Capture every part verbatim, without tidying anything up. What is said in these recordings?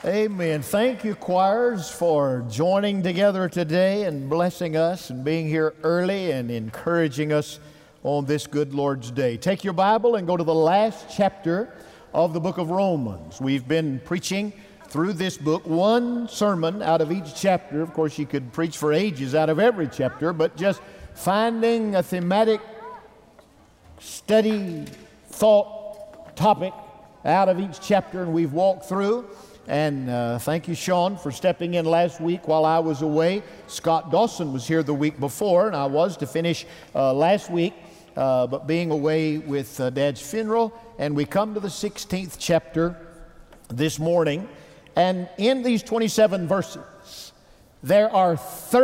Amen. Thank you, choirs, for joining together today and blessing us and being here early and encouraging us on this good Lord's Day. Take your Bible and go to the last chapter of the book of Romans. We've been preaching through this book, one sermon out of each chapter. Of course, you could preach for ages out of every chapter, but just finding a thematic study, thought, topic out of each chapter, and we've walked through. And uh, thank you, Sean, for stepping in last week while I was away. Scott Dawson was here the week before, and I was to finish uh, last week, uh, but being away with uh, Dad's funeral. And we come to the sixteenth chapter this morning. And in these twenty-seven verses, there are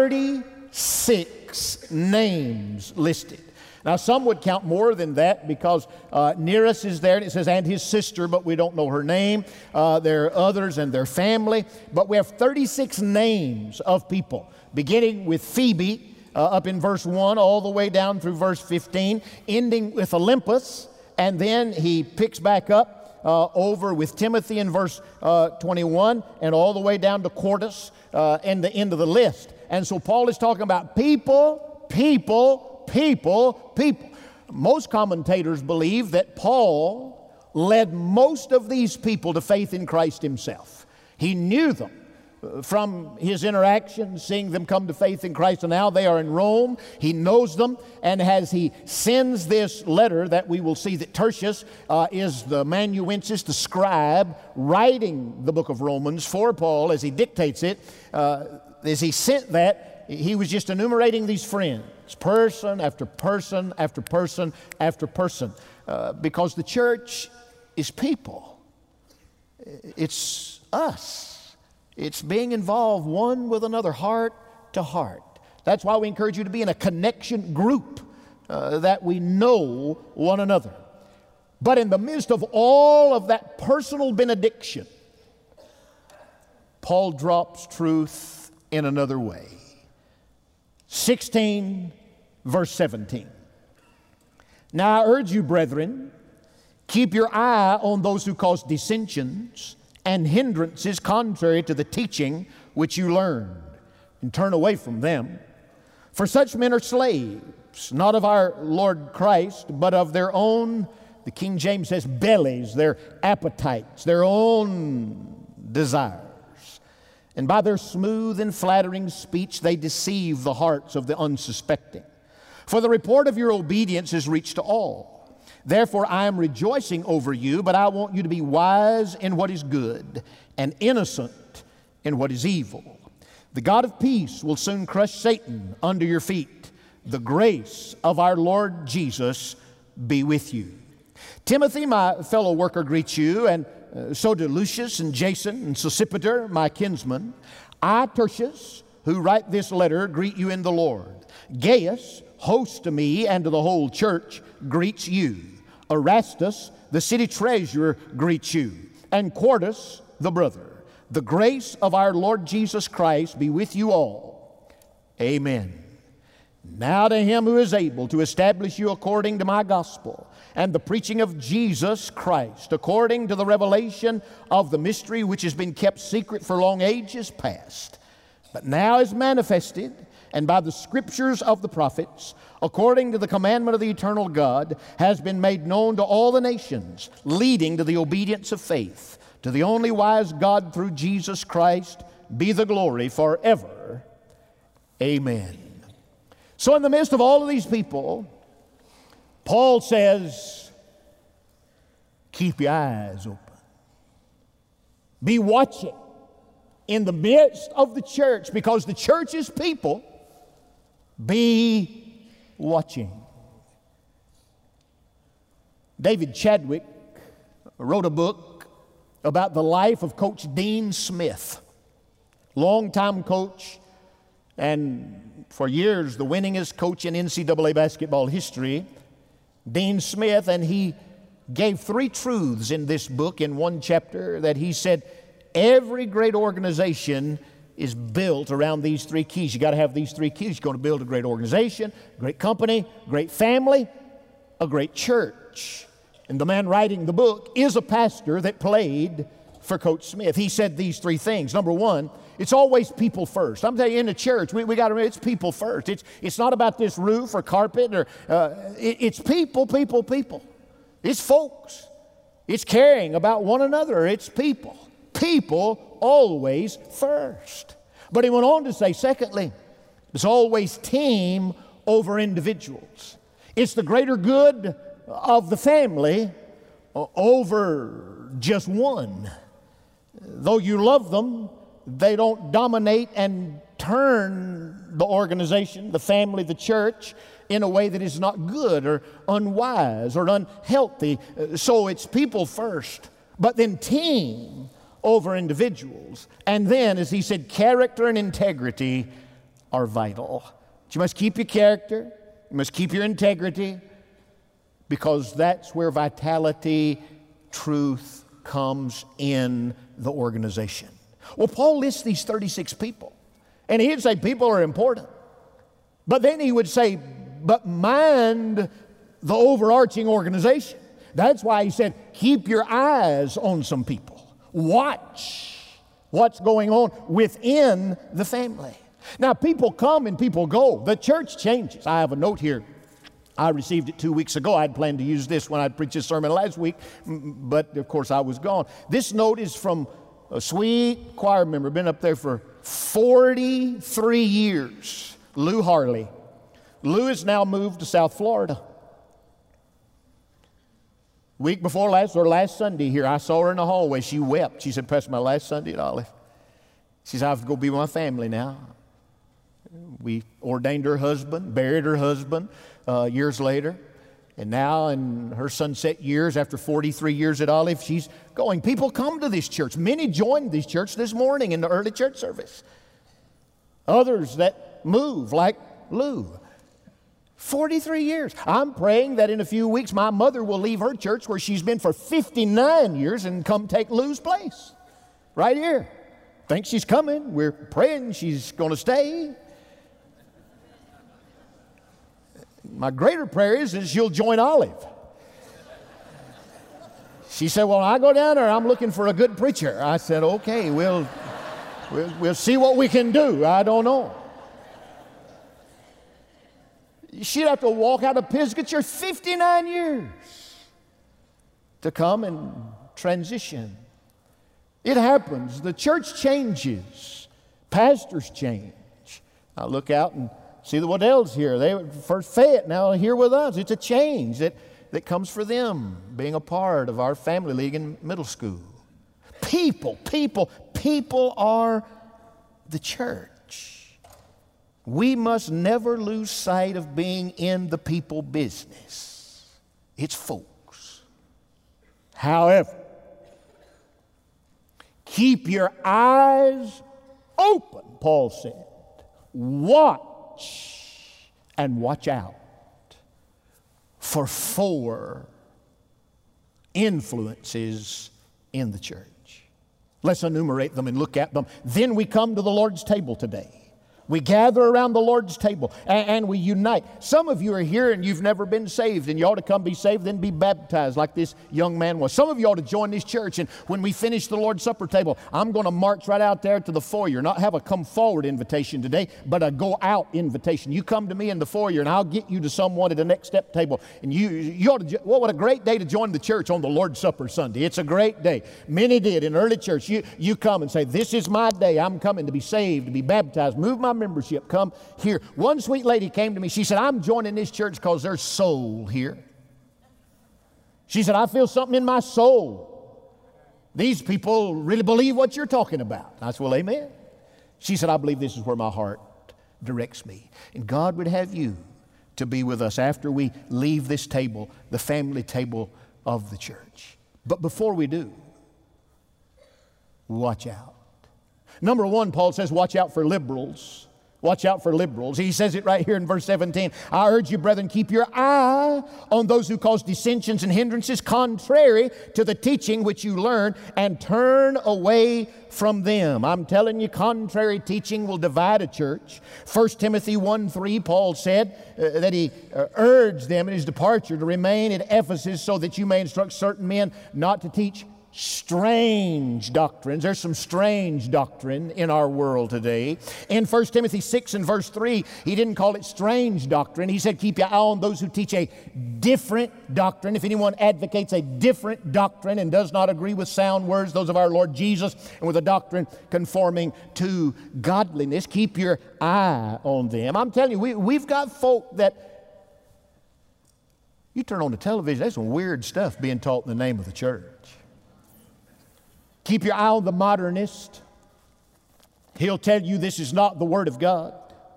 thirty-six names listed. Now, some would count more than that because uh, Nereus is there, and it says, and his sister, but we don't know her name. Uh, there are others and their family. But we have thirty-six names of people, beginning with Phoebe uh, up in verse one, all the way down through verse fifteen, ending with Olympus, and then he picks back up uh, over with Timothy in verse uh, twenty-one, and all the way down to Quartus uh, and the end of the list. And so Paul is talking about people, people, People, people. Most commentators believe that Paul led most of these people to faith in Christ himself. He knew them from his interactions, seeing them come to faith in Christ, and now they are in Rome. He knows them, and as he sends this letter that we will see that Tertius uh, is the amanuensis, the scribe, writing the book of Romans for Paul as he dictates it, uh, as he sent that, he was just enumerating these friends. Person after person after person after person, uh, because the church is people. It's us. It's being involved one with another, heart to heart. That's why we encourage you to be in a connection group, uh, that we know one another. But in the midst of all of that personal benediction, Paul drops truth in another way. sixteen Verse seventeen. Now I urge you, brethren, keep your eye on those who cause dissensions and hindrances contrary to the teaching which you learned, and turn away from them. For such men are slaves, not of our Lord Christ, but of their own, the King James says, bellies, their appetites, their own desires. And by their smooth and flattering speech they deceive the hearts of the unsuspecting. For the report of your obedience is reached to all. Therefore I am rejoicing over you, but I want you to be wise in what is good and innocent in what is evil. The God of peace will soon crush Satan under your feet. The grace of our Lord Jesus be with you. Timothy, my fellow worker, greets you, and uh, so do Lucius and Jason and Sosipater, my kinsmen. I, Tertius, who write this letter, greet you in the Lord. Gaius, host to me and to the whole church, greets you. Erastus, the city treasurer, greets you. And Quartus, the brother. The grace of our Lord Jesus Christ be with you all. Amen. Now to him who is able to establish you according to my gospel and the preaching of Jesus Christ, according to the revelation of the mystery which has been kept secret for long ages past, but now is manifested, and by the scriptures of the prophets, according to the commandment of the eternal God, has been made known to all the nations, leading to the obedience of faith. To the only wise God through Jesus Christ be the glory forever. Amen. So in the midst of all of these people, Paul says, keep your eyes open. Be watching in the midst of the church, because the church is people. Be watching. David Chadwick wrote a book about the life of Coach Dean Smith, longtime coach, and for years the winningest coach in N C double A basketball history, Dean Smith. And he gave three truths in this book in one chapter that he said every great organization is built around these three keys. You got to have these three keys. You're going to build a great organization, great company, great family, a great church. And the man writing the book is a pastor that played for Coach Smith. He said these three things. Number one, it's always people first. I'm telling you, in the church, we, we got to remember it's people first. It's, it's not about this roof or carpet, or uh, it, it's people, people, people. It's folks. It's caring about one another. It's people. People always first. But he went on to say, secondly, it's always team over individuals. It's the greater good of the family over just one. Though you love them, they don't dominate and turn the organization, the family, the church in a way that is not good or unwise or unhealthy. So it's people first, but then team over individuals. And then, as he said, character and integrity are vital. You must keep your character, you must keep your integrity, because that's where vitality, truth comes in the organization. Well, Paul lists these thirty-six people, and he'd say people are important. But then he would say, but mind the overarching organization. That's why he said, keep your eyes on some people. Watch what's going on within the family. Now, people come and people go. The church changes. I have a note here. I received it two weeks ago. I had planned to use this when I preached this sermon last week, but of course I was gone. This note is from a sweet choir member, been up there for forty-three years, Lou Harley. Lou has now moved to South Florida. Week before last, or last Sunday here, I saw her in the hallway. She wept. She said, Pastor, my last Sunday at Olive. She said, I have to go be with my family now. We ordained her husband, buried her husband uh, years later. And now in her sunset years, after forty-three years at Olive, she's going. People come to this church. Many joined this church this morning in the early church service. Others that move, like Lou. forty-three years. I'm praying that in a few weeks my mother will leave her church where she's been for fifty-nine years and come take Lou's place. Right here. Think she's coming. We're praying she's going to stay. My greater prayer is that she'll join Olive. She said, well, I go down there, I'm looking for a good preacher. I said, okay, we'll, we'll, we'll see what we can do. I don't know. She'd have to walk out of Pisgah fifty-nine years to come and transition. It happens. The church changes. Pastors change. I look out and see the Waddell's here. They were first Fayette, now here with us. It's a change that, that comes for them, being a part of our family league in middle school. People, people, people are the church. We must never lose sight of being in the people business. It's folks. However, keep your eyes open, Paul said. Watch and watch out for four influences in the church. Let's enumerate them and look at them. Then we come to the Lord's table today. We gather around the Lord's table and, and we unite. Some of you are here and you've never been saved, and you ought to come be saved, then be baptized like this young man was. Some of you ought to join this church, and when we finish the Lord's Supper table, I'm going to march right out there to the foyer, not have a come forward invitation today, but a go out invitation. You come to me in the foyer and I'll get you to someone at the next step table. And you, you ought to, well, what a great day to join the church on the Lord's Supper Sunday. It's a great day. Many did in early church. You, you come and say, this is my day. I'm coming to be saved, to be baptized. Move my membership. Come here. One sweet lady came to me. She said, I'm joining this church because there's soul here. She said, I feel something in my soul. These people really believe what you're talking about. I said, well, amen. She said, I believe this is where my heart directs me. And God would have you to be with us after we leave this table, the family table of the church. But before we do, watch out. Number one, Paul says, watch out for liberals. Watch out for liberals. He says it right here in verse seventeen. I urge you, brethren, keep your eye on those who cause dissensions and hindrances contrary to the teaching which you learn, and turn away from them. I'm telling you, contrary teaching will divide a church. First Timothy one three, Paul said uh, that he uh, urged them in his departure to remain at Ephesus so that you may instruct certain men not to teach strange doctrines. There's some strange doctrine in our world today. In First Timothy six and verse three, he didn't call it strange doctrine. He said, keep your eye on those who teach a different doctrine. If anyone advocates a different doctrine and does not agree with sound words, those of our Lord Jesus, and with a doctrine conforming to godliness, keep your eye on them. I'm telling you, we, we've got folk that you turn on the television, there's some weird stuff being taught in the name of the church. Keep your eye on the modernist. He'll tell you this is not the Word of God.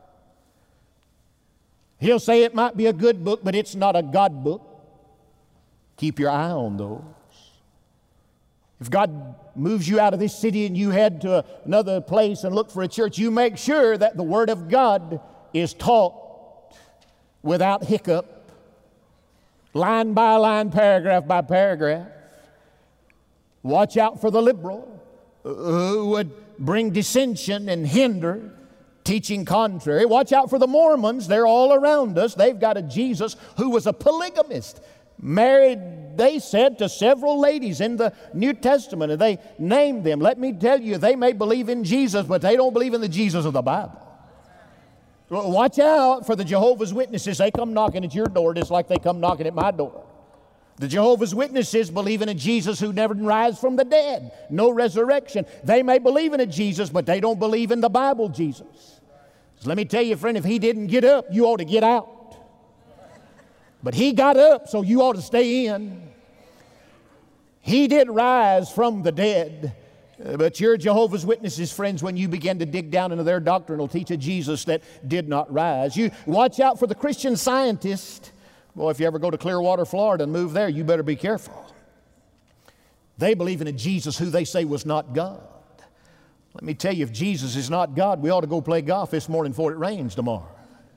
He'll say it might be a good book, but it's not a God book. Keep your eye on those. If God moves you out of this city and you head to another place and look for a church, you make sure that the Word of God is taught without hiccup, line by line, paragraph by paragraph. Watch out for the liberal who would bring dissension and hinder teaching contrary. Watch out for the Mormons. They're all around us. They've got a Jesus who was a polygamist. Married, they said, to several ladies in the New Testament, and they named them. Let me tell you, they may believe in Jesus, but they don't believe in the Jesus of the Bible. Watch out for the Jehovah's Witnesses. They come knocking at your door just like they come knocking at my door. The Jehovah's Witnesses believe in a Jesus who never rise from the dead, no resurrection. They may believe in a Jesus, but they don't believe in the Bible Jesus. So let me tell you, friend, if he didn't get up, you ought to get out. But he got up, so you ought to stay in. He did rise from the dead. But your Jehovah's Witnesses, friends, when you begin to dig down into their doctrine, will teach a Jesus that did not rise. You watch out for the Christian Scientist. Boy, if you ever go to Clearwater, Florida and move there, you better be careful. They believe in a Jesus who they say was not God. Let me tell you, if Jesus is not God, we ought to go play golf this morning before it rains tomorrow.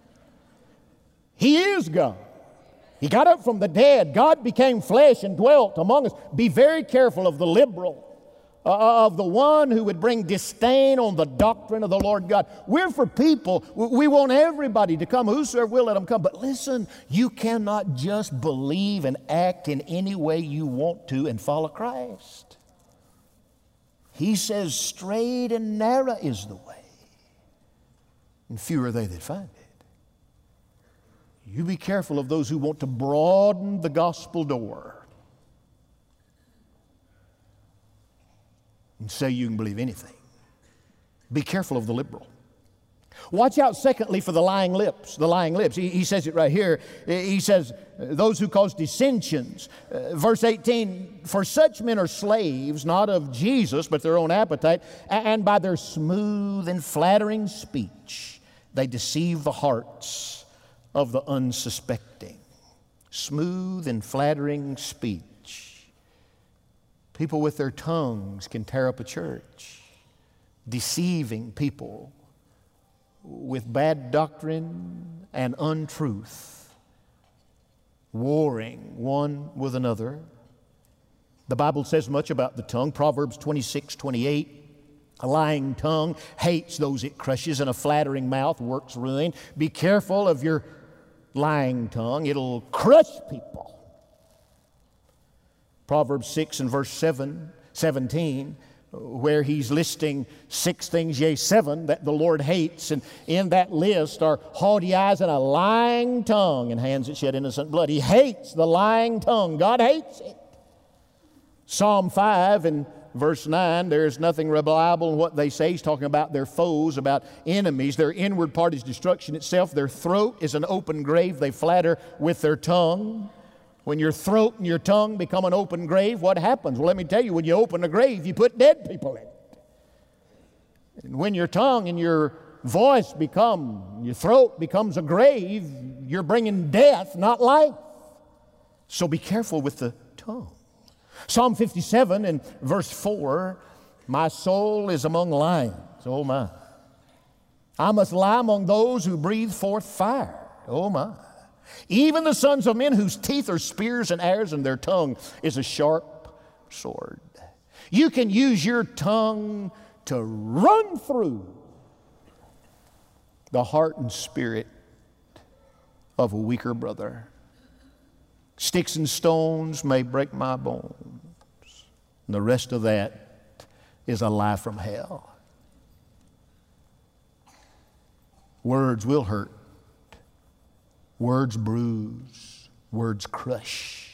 He is God. He got up from the dead. God became flesh and dwelt among us. Be very careful of the liberal, uh, of the one who would bring disdain on the doctrine of the Lord God. We're for people. We want everybody to come. Whosoever will, let them come. But listen, you cannot just believe and act in any way you want to and follow Christ. He says, straight and narrow is the way, and few are they that find it. You be careful of those who want to broaden the gospel door and say you can believe anything. Be careful of the liberal. Watch out, secondly, for the lying lips. The lying lips. He, he says it right here. He says, those who cause dissensions. Uh, verse eighteen, for such men are slaves, not of Jesus, but their own appetite, and by their smooth and flattering speech, they deceive the hearts of the unsuspecting. Smooth and flattering speech. People with their tongues can tear up a church, deceiving people with bad doctrine and untruth, warring one with another. The Bible says much about the tongue. Proverbs twenty-six, twenty-eight, a lying tongue hates those it crushes, and a flattering mouth works ruin. Be careful of your lying tongue. It'll crush people. Proverbs six and verse seven, seventeen, where he's listing six things, yea, seven, that the Lord hates. And in that list are haughty eyes and a lying tongue and hands that shed innocent blood. He hates the lying tongue. God hates it. Psalm five and verse nine, there is nothing reliable in what they say. He's talking about their foes, about enemies. Their inward part is destruction itself. Their throat is an open grave. They flatter with their tongue. When your throat and your tongue become an open grave, what happens? Well, let me tell you, when you open a grave, you put dead people in it. And when your tongue and your voice become, your throat becomes a grave, you're bringing death, not life. So be careful with the tongue. Psalm fifty-seven and verse four, my soul is among lions. Oh my. I must lie among those who breathe forth fire. Oh my. Even the sons of men whose teeth are spears and arrows, and their tongue is a sharp sword. You can use your tongue to run through the heart and spirit of a weaker brother. Sticks and stones may break my bones, And the rest of that is a lie from hell. Words will hurt. Words bruise. Words crush.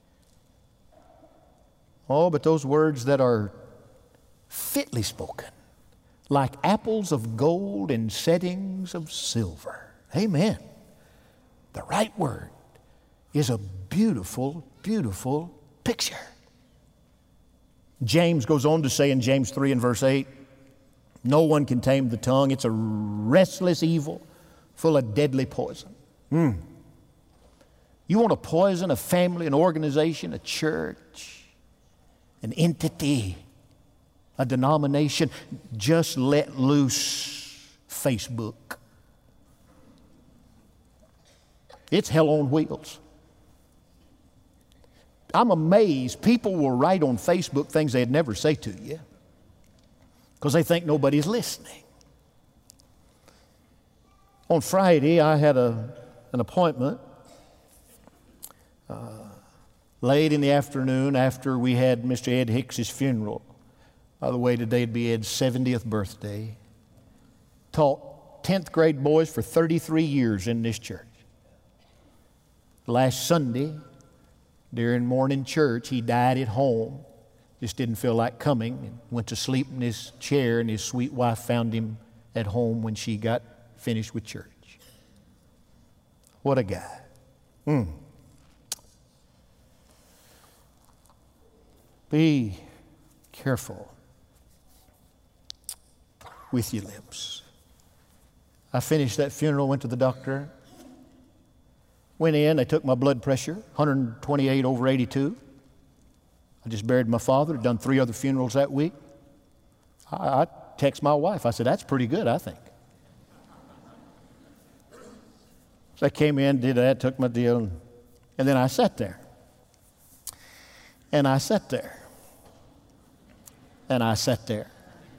Oh, but those words that are fitly spoken, like apples of gold in settings of silver. Amen. The right word is a beautiful, beautiful picture. James goes on to say in James three and verse eight, no one can tame the tongue. It's a restless evil full of deadly poison. Mm. You want to poison a family, an organization, a church, an entity, a denomination? Just let loose Facebook. It's hell on wheels. I'm amazed people will write on Facebook things they'd never say to you because they think nobody's listening. On Friday, I had a, an appointment uh, late in the afternoon after we had Mister Ed Hicks's funeral. By the way, today would be Ed's seventieth birthday. Taught tenth grade boys for thirty-three years in this church. Last Sunday, during morning church, he died at home. Just didn't feel like coming and went to sleep in his chair, and his sweet wife found him at home when she got finished with church. What a guy. Mm. Be careful with your lips. I finished that funeral, went to the doctor. Went in, they took my blood pressure, one twenty-eight over eighty-two. I just buried my father, done three other funerals that week. I, I text my wife, I said, that's pretty good, I think. So I came in, did that, took my deal, and then I sat there. And I sat there. And I sat there.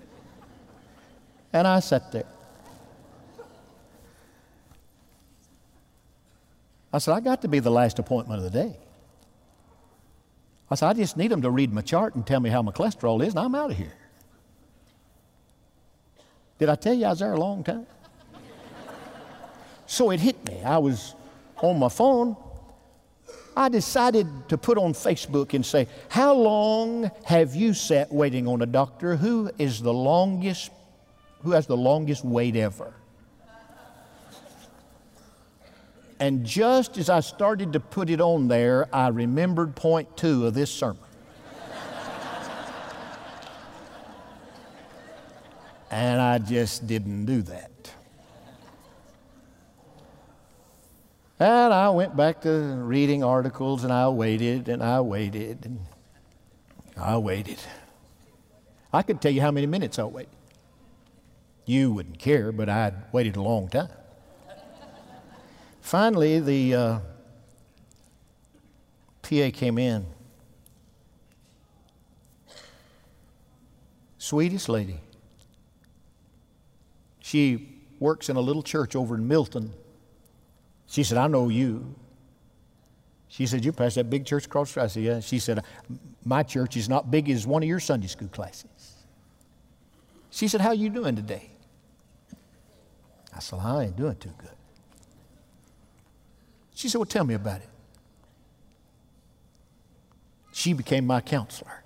And I sat there. I said, I got to be the last appointment of the day. I said, I just need them to read my chart and tell me how my cholesterol is, and I'm out of here. Did I tell you I was there a long time? So it hit me. I was on my phone. I decided to put on Facebook and say, how long have you sat waiting on a doctor? Who is the longest, who has the longest wait ever? And just as I started to put it on there, I remembered point two of this sermon. And I just didn't do that. And I went back to reading articles, and I waited, and I waited, and I waited. I could tell you how many minutes I waited. You wouldn't care, but I'd waited a long time. Finally, the uh, P A came in. Sweetest lady. She works in a little church over in Milton. She said, I know you. She said, you passed that big church across the street? I said, yeah. She said, my church is not big as one of your Sunday school classes. She said, how are you doing today? I said, I ain't doing too good. She said, well, tell me about it. She became my counselor.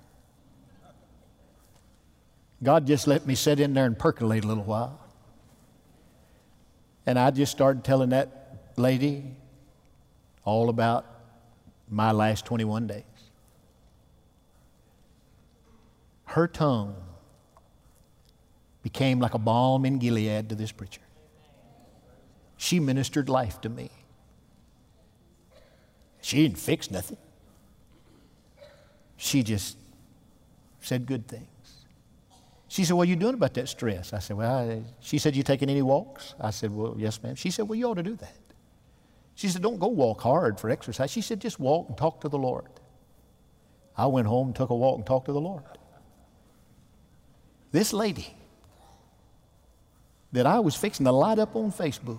God just let me sit in there and percolate a little while. And I just started telling that lady all about my last twenty-one days. Her tongue became like a balm in Gilead to this preacher. She ministered life to me. She didn't fix nothing. She just said good things. She said, what are you doing about that stress? I said, well, I, she said, you taking any walks? I said, well, yes, ma'am. She said, well, you ought to do that. She said, don't go walk hard for exercise. She said, just walk and talk to the Lord. I went home and took a walk and talked to the Lord. This lady that I was fixing to light up on Facebook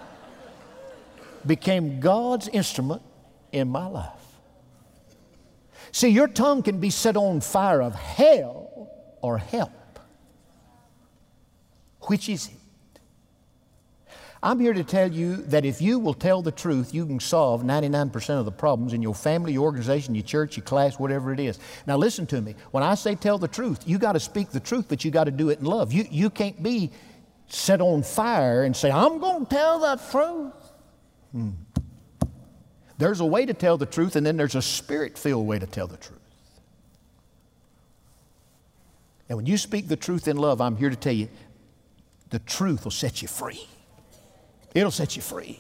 became God's instrument in my life. See, your tongue can be set on fire of hell or help. Which is it? I'm here to tell you that if you will tell the truth, you can solve ninety-nine percent of the problems in your family, your organization, your church, your class, whatever it is. Now listen to me. When I say tell the truth, you got to speak the truth, but you got to do it in love. You, you can't be set on fire and say, I'm going to tell the truth. Hmm. There's a way to tell the truth, and then there's a spirit-filled way to tell the truth. And when you speak the truth in love, I'm here to tell you, the truth will set you free. It'll set you free.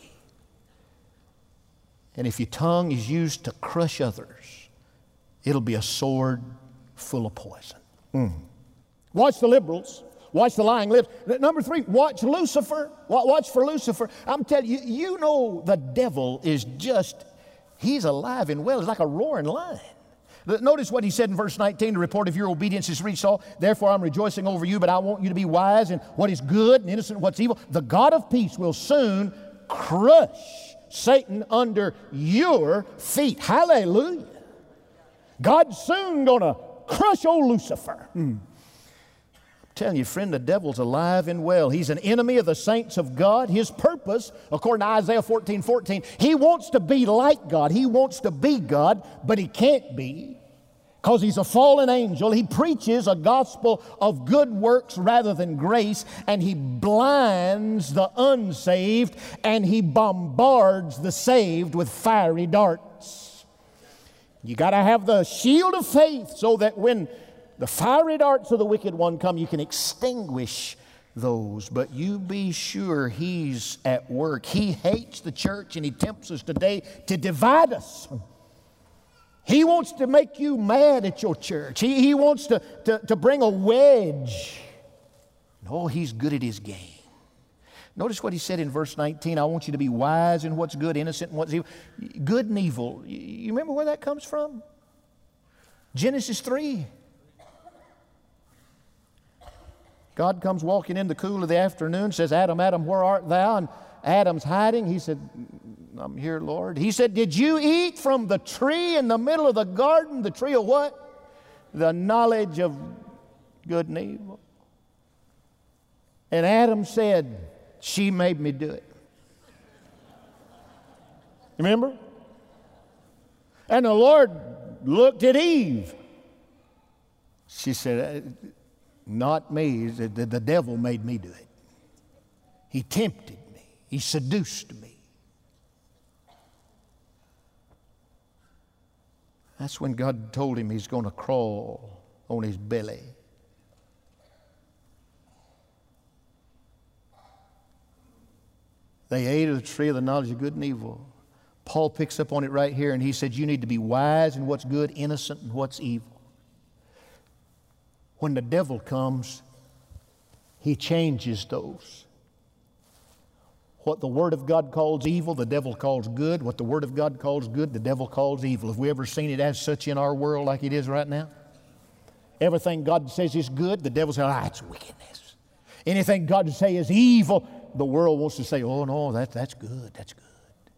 And if your tongue is used to crush others, it'll be a sword full of poison. Mm. Watch the liberals. Watch the lying lips. Number three, watch Lucifer. Watch for Lucifer. I'm telling you, you know the devil is just, he's alive and well. He's like a roaring lion. Notice what he said in verse nineteen, the report of your obedience is reached all. Therefore I'm rejoicing over you, but I want you to be wise in what is good and innocent in what's evil. The God of peace will soon crush Satan under your feet. Hallelujah. God's soon going to crush old Lucifer. Hmm. I'm telling you, friend, the devil's alive and well. He's an enemy of the saints of God. His purpose, according to Isaiah fourteen fourteen, he wants to be like God. He wants to be God, but he can't be because he's a fallen angel. He preaches a gospel of good works rather than grace, and he blinds the unsaved, and he bombards the saved with fiery darts. You got to have the shield of faith so that when the fiery darts of the wicked one come, you can extinguish those. But you be sure he's at work. He hates the church, and he tempts us today to divide us. He wants to make you mad at your church. He, he wants to, to, to bring a wedge. No, he's good at his game. Notice what he said in verse nineteen. I want you to be wise in what's good, innocent in what's evil. Good and evil. You remember where that comes from? Genesis three. God comes walking in the cool of the afternoon, says, Adam, Adam, where art thou? And Adam's hiding. He said, I'm here, Lord. He said, did you eat from the tree in the middle of the garden? The tree of what? The knowledge of good and evil. And Adam said, she made me do it. Remember? And the Lord looked at Eve. She said, not me. The, the, the devil made me do it. He tempted me. He seduced me. That's when God told him he's going to crawl on his belly. They ate of the tree of the knowledge of good and evil. Paul picks up on it right here, and he said, you need to be wise in what's good, innocent in what's evil. When the devil comes, he changes those. What the Word of God calls evil, the devil calls good. What the Word of God calls good, the devil calls evil. Have we ever seen it as such in our world like it is right now? Everything God says is good, the devil says, ah, it's wickedness. Anything God says is evil, the world wants to say, oh, no, that, that's good, that's good.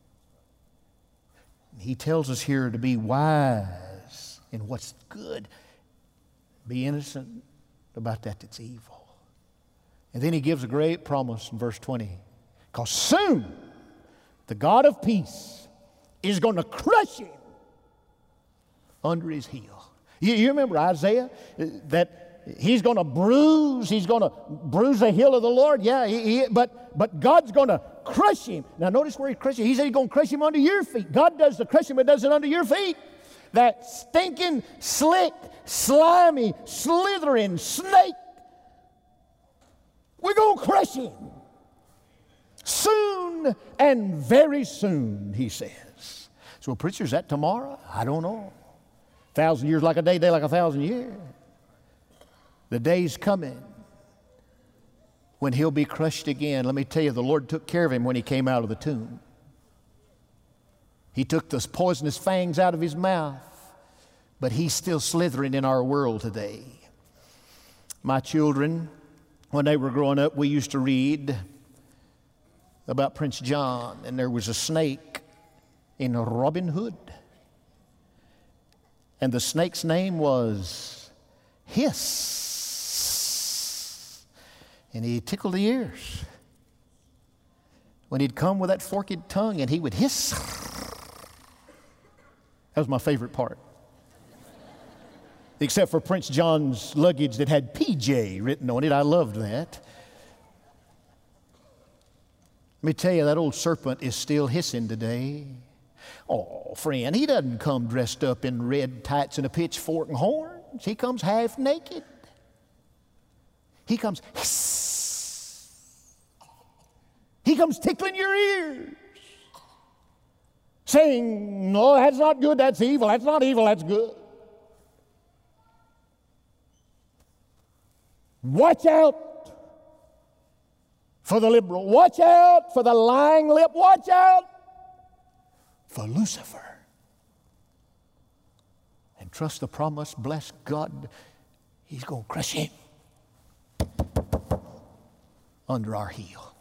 He tells us here to be wise in what's good. Be innocent about that that's evil. And then he gives a great promise in verse twenty. Because soon the God of peace is going to crush him under his heel. You, you remember Isaiah? That he's going to bruise, he's going to bruise the heel of the Lord. Yeah, he, he, but, but God's going to crush him. Now notice where he's crushing. He said he's going to crush him under your feet. God does the crushing, but does it under your feet. That stinking, slick, slimy, slithering snake, we're going to crush him. Soon and very soon, he says. So, preacher, is that tomorrow? I don't know. A thousand years like a day, day like a thousand years. The day's coming when he'll be crushed again. Let me tell you, the Lord took care of him when he came out of the tomb. He took those poisonous fangs out of his mouth, but he's still slithering in our world today. My children, when they were growing up, we used to read about Prince John, and there was a snake in Robin Hood. And the snake's name was Hiss. And he tickled the ears when he'd come with that forked tongue and he would hiss. That was my favorite part. Except for Prince John's luggage that had P J written on it. I loved that. Let me tell you, that old serpent is still hissing today. Oh, friend, he doesn't come dressed up in red tights and a pitchfork and horns. He comes half naked. He comes hiss. He comes tickling your ears, saying, no, that's not good, that's evil. That's not evil, that's good. Watch out for the liberal. Watch out for the lying lip. Watch out for Lucifer. And trust the promise, bless God, he's going to crush him under our heel.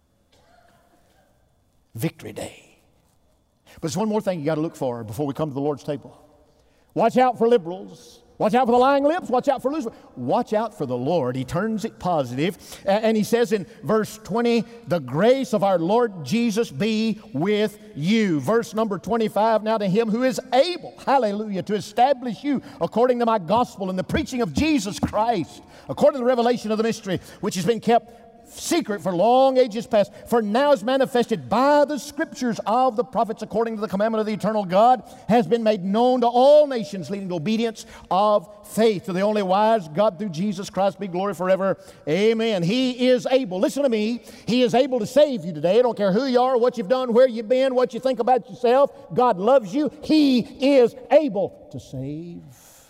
Victory Day. But there's one more thing you got to look for before we come to the Lord's table. Watch out for liberals. Watch out for the lying lips. Watch out for Lucifer. Watch out for the Lord. He turns it positive. And he says in verse twenty, the grace of our Lord Jesus be with you. Verse number twenty-five, now to him who is able, hallelujah, to establish you according to my gospel and the preaching of Jesus Christ, according to the revelation of the mystery, which has been kept secret for long ages past, for now is manifested by the scriptures of the prophets according to the commandment of the eternal God, has been made known to all nations, leading to obedience of faith. To the only wise God through Jesus Christ be glory forever. Amen. He is able. Listen to me. He is able to save you today. I don't care who you are, what you've done, where you've been, what you think about yourself. God loves you. He is able to save.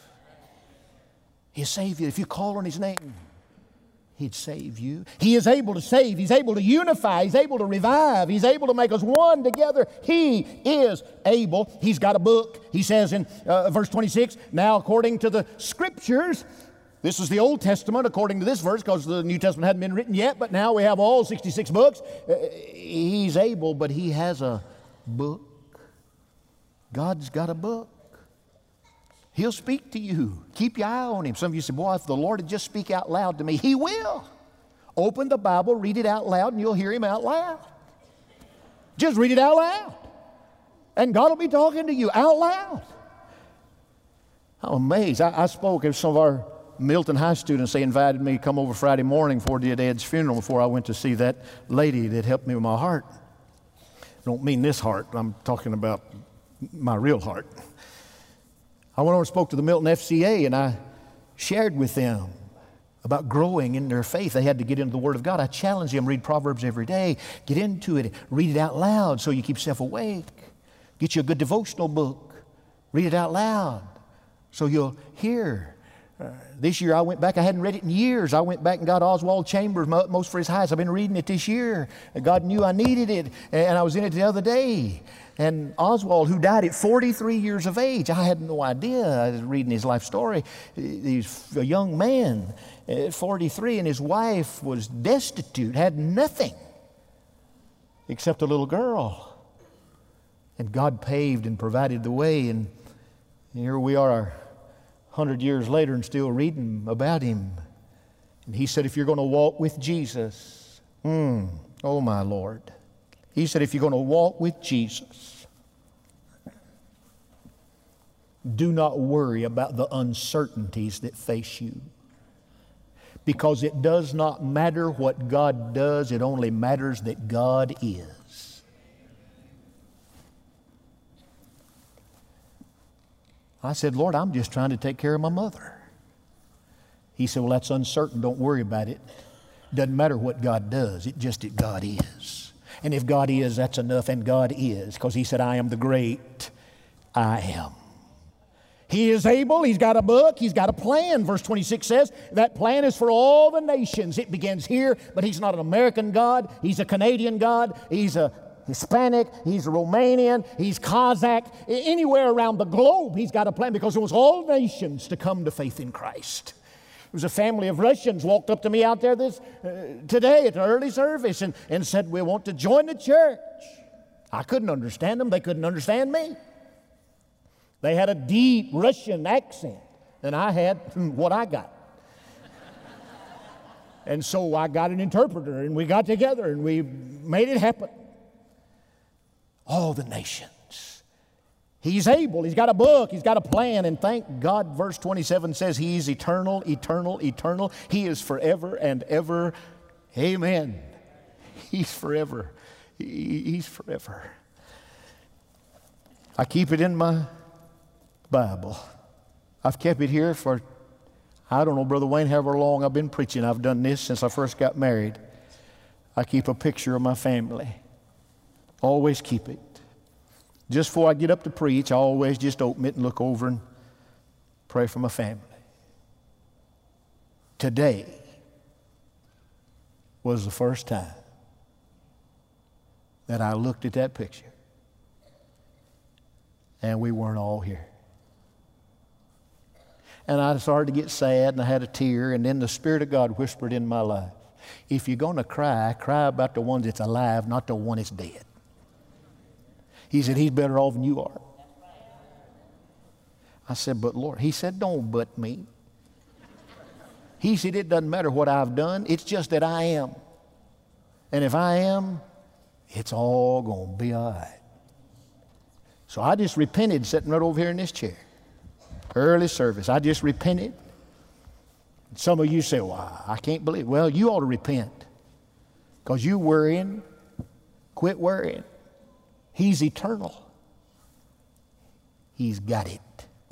He'll save you if you call on His name. He'd save you. He is able to save. He's able to unify. He's able to revive. He's able to make us one together. He is able. He's got a book. He says in uh, verse twenty-six, now according to the scriptures, this is the Old Testament according to this verse because the New Testament hadn't been written yet, but now we have all sixty-six books. Uh, he's able, but He has a book. God's got a book. He'll speak to you. Keep your eye on Him. Some of you say, boy, if the Lord would just speak out loud to me, He will. Open the Bible, read it out loud, and you'll hear Him out loud. Just read it out loud. And God will be talking to you out loud. I'm amazed. I, I spoke at some of our Milton High students. They invited me to come over Friday morning for their dad's funeral before I went to see that lady that helped me with my heart. I don't mean this heart. I'm talking about my real heart. I went over and spoke to the Milton F C A, and I shared with them about growing in their faith. They had to get into the Word of God. I challenged them, read Proverbs every day, get into it, read it out loud so you keep yourself awake. Get you a good devotional book, read it out loud so you'll hear. Uh, this year I went back, I hadn't read it in years. I went back and got Oswald Chambers, Most for His Highest. I've been reading it this year. God knew I needed it, and I was in it the other day. And Oswald, who died at forty-three years of age, I had no idea. I was reading his life story. He's a young man at forty-three, and his wife was destitute, had nothing except a little girl. And God paved and provided the way, and here we are a hundred years later and still reading about him. And he said, if you're going to walk with Jesus, mm, oh my Lord, he said, if you're going to walk with Jesus, do not worry about the uncertainties that face you. Because it does not matter what God does, it only matters that God is. I said, Lord, I'm just trying to take care of my mother. He said, well, that's uncertain. Don't worry about it. Doesn't matter what God does. It just that God is. And if God is, that's enough, and God is, because He said, I am the great I am. He is able. He's got a book. He's got a plan. Verse twenty-six says, that plan is for all the nations. It begins here, but He's not an American God. He's a Canadian God. He's a Hispanic. He's a Romanian. He's Kazakh. Anywhere around the globe, He's got a plan because it was all nations to come to faith in Christ. There was a family of Russians walked up to me out there this uh, today at the early service and, and said, we want to join the church. I couldn't understand them. They couldn't understand me. They had a deep Russian accent, and I had what I got. And so I got an interpreter, and we got together, and we made it happen. All the nations. He's able. He's got a book. He's got a plan. And thank God, verse twenty-seven says He's eternal, eternal, eternal. He is forever and ever. Amen. He's forever. He's forever. I keep it in my Bible. I've kept it here for, I don't know, Brother Wayne, however long I've been preaching. I've done this since I first got married. I keep a picture of my family. Always keep it. Just before I get up to preach, I always just open it and look over and pray for my family. Today was the first time that I looked at that picture and we weren't all here. And I started to get sad, and I had a tear, and then the Spirit of God whispered in my life, if you're going to cry, cry about the one that's alive, not the one that's dead. He said, He's better off than you are. I said, but Lord, He said, don't but me. He said, it doesn't matter what I've done, it's just that I am. And if I am, it's all going to be all right. So I just repented sitting right over here in this chair. Early service. I just repented. Some of you say, well, I can't believe it. Well, you ought to repent. Because you worrying. Quit worrying. He's eternal. He's got it.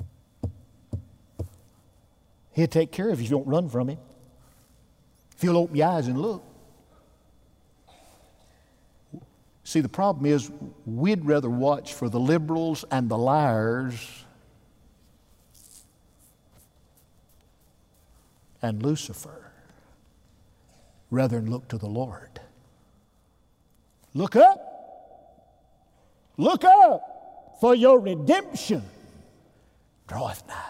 He'll take care of you if you don't run from Him. If you'll open your eyes and look. See, the problem is we'd rather watch for the liberals and the liars and Lucifer rather than look to the Lord. Look up. Look up, for your redemption draweth nigh.